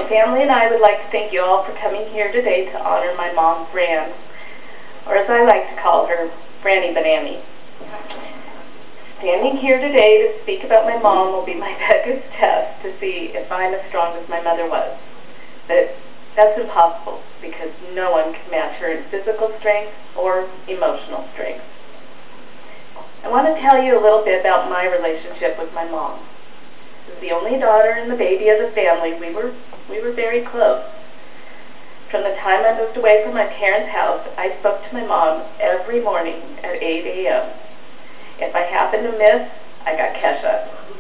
family and I would like to thank you all for coming here today to honor my mom, Fran, or as I like to call her, Franny Banani. Standing here today to speak about my mom will be my biggest test to see if I'm as strong as my mother was. But that's impossible because no one can match her in physical strength or emotional strength. I want to tell you a little bit about my relationship with my mom. As the only daughter and the baby of the family, we were very close. From the time I moved away from my parents' house, I spoke to my mom every morning at 8 a.m. If I happened to miss, I got Kesha.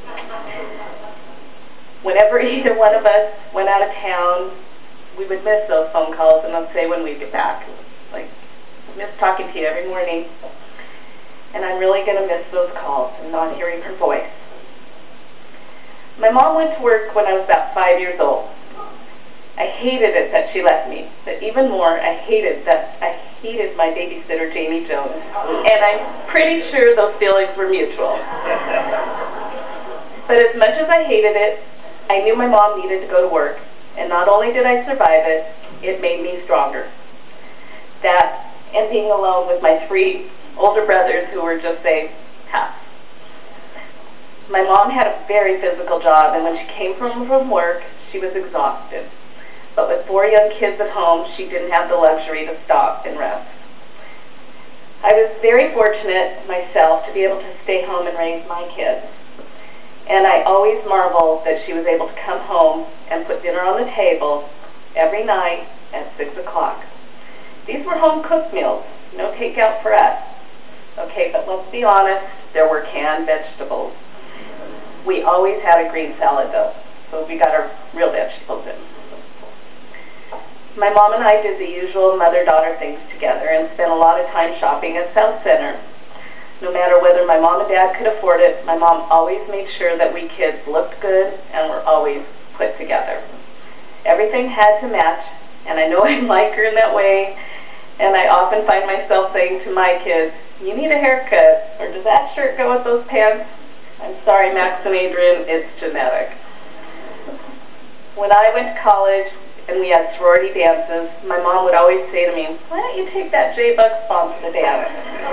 Whenever either one of us went out of town, we would miss those phone calls, and I'd say when we'd get back, like, miss talking to you every morning, and I'm really going to miss those calls and not hearing her voice. My mom went to work when I was about 5 years old. I hated it that she left me, but even more, I hated my babysitter, Jamie Jones, and I'm pretty sure those feelings were mutual. But as much as I hated it, I knew my mom needed to go to work, and not only did I survive it, it made me stronger. That, and being alone with my 3 older brothers who were just, say, tough. My mom had a very physical job, and when she came from work, she was exhausted. But with 4 young kids at home, she didn't have the luxury to stop and rest. I was very fortunate myself to be able to stay home and raise my kids. And I always marveled that she was able to come home and put dinner on the table every night at 6 o'clock. These were home-cooked meals, no takeout for us. Okay, but let's be honest, there were canned vegetables. We always had a green salad, though, so we got our real vegetables in. My mom and I did the usual mother-daughter things together and spent a lot of time shopping at South Center. No matter whether my mom and dad could afford it, my mom always made sure that we kids looked good and were always put together. Everything had to match, and I know I'm like her in that way, and I often find myself saying to my kids, "You need a haircut," or "Does that shirt go with those pants?" I'm sorry, Max and Adrian, it's genetic. When I went to college and we had sorority dances, my mom would always say to me, "Why don't you take that J-Buck sponsor to dance?"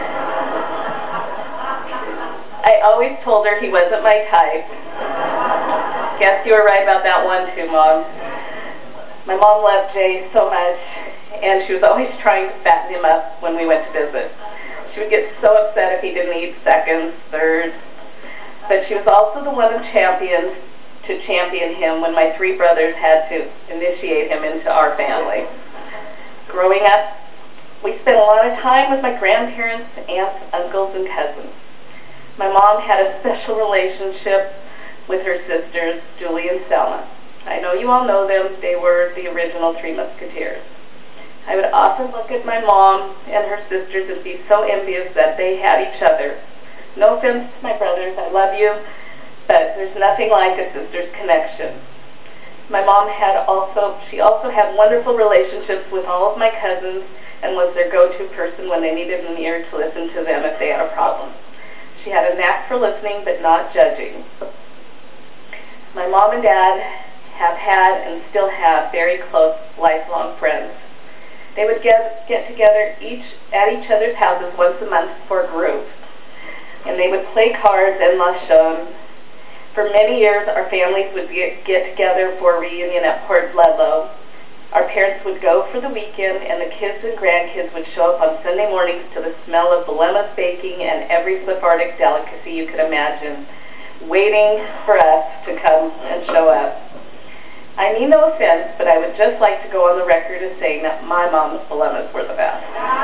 I always told her he wasn't my type. Guess you were right about that one too, Mom. My mom loved Jay so much, and she was always trying to fatten him up when we went to visit. She would get so upset if he didn't eat seconds, thirds. But she was also the one who championed him when my 3 brothers had to initiate him into our family. Growing up, we spent a lot of time with my grandparents, aunts, uncles, and cousins. My mom had a special relationship with her sisters, Julie and Selma. I know you all know them. They were the original 3 Musketeers. I would often look at my mom and her sisters and be so envious that they had each other. No offense to my brothers, I love you, but there's nothing like a sister's connection. My mom she also had wonderful relationships with all of my cousins and was their go-to person when they needed an ear to listen to them if they had a problem. She had a knack for listening but not judging. My mom and dad have had and still have very close lifelong friends. They would get together at each other's houses once a month for a group, and they would play cards and mahjong. For many years, our families would get together for a reunion at Port Ludlow. Our parents would go for the weekend, and the kids and grandkids would show up on Sunday mornings to the smell of Belena's baking and every Sephardic delicacy you could imagine, waiting for us to come and show up. I mean no offense, but I would just like to go on the record as saying that my mom's Belenas were the best.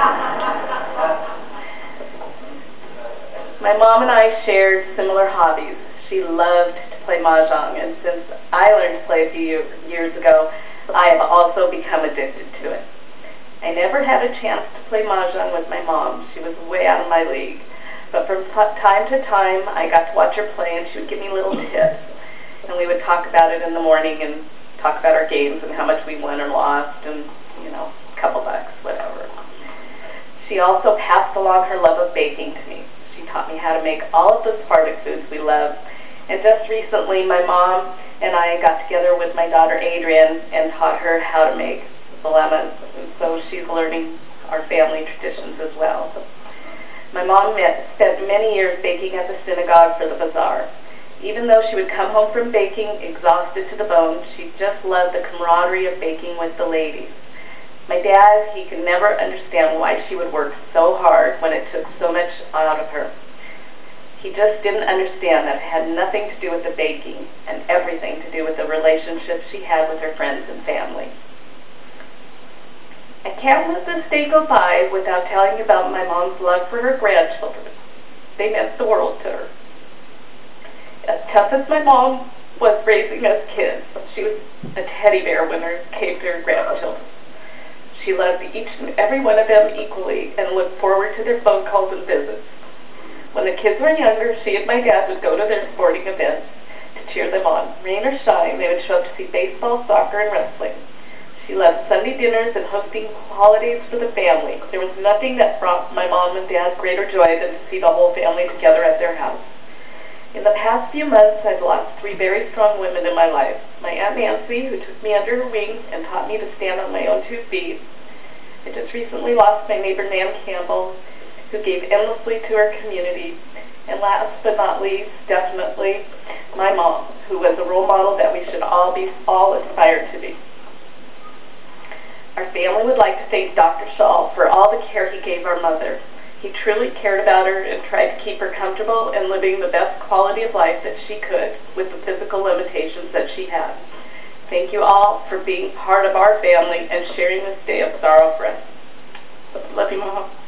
My mom and I shared similar hobbies. She loved to play mahjong, and since I learned to play a few years ago, I have also become addicted to it. I never had a chance to play mahjong with my mom. She was way out of my league. But from time to time, I got to watch her play, and she would give me little tips. And we would talk about it in the morning and talk about our games and how much we won or lost and, a couple bucks, whatever. She also passed along her love of baking to me. She taught me how to make all of the Sephardic foods we love, And just recently, my mom and I got together with my daughter Adrienne and taught her how to make belemas, and so she's learning our family traditions as well. My mom spent many years baking at the synagogue for the bazaar. Even though she would come home from baking exhausted to the bone, she just loved the camaraderie of baking with the ladies. My dad, he could never understand why she would work so hard when it took so much out of her. He just didn't understand that it had nothing to do with the baking and everything to do with the relationship she had with her friends and family. I can't let this day go by without telling you about my mom's love for her grandchildren. They meant the world to her. As tough as my mom was raising us kids, she was a teddy bear when it came to her grandchildren. She loved each and every one of them equally and looked forward to their phone calls and visits. When the kids were younger, she and my dad would go to their sporting events to cheer them on. Rain or shine, they would show up to see baseball, soccer, and wrestling. She loved Sunday dinners and hosting holidays for the family. There was nothing that brought my mom and dad greater joy than to see the whole family together at their house. In the past few months, I've lost 3 very strong women in my life. My Aunt Nancy, who took me under her wing and taught me to stand on my own 2 feet. I just recently lost my neighbor Nan Campbell, who gave endlessly to our community. And last but not least, definitely, my mom, who was a role model that we should all aspire to be. Our family would like to thank Dr. Shaw for all the care he gave our mother. He truly cared about her and tried to keep her comfortable and living the best quality of life that she could with the physical limitations that she had. Thank you all for being part of our family and sharing this day of sorrow for us. Love you, Mom.